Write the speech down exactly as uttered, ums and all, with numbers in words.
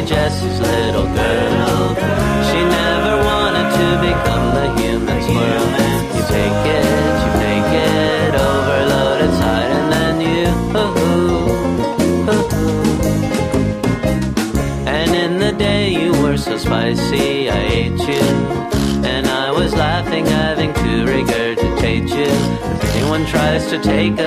Jessie's little girl. She never wanted to become the human squirrel. You take it, you make it, overload inside, and then you hoo-hoo, hoo-hoo. And in the day you were so spicy, I ate you, and I was laughing, having to regurgitate you. If anyone tries to take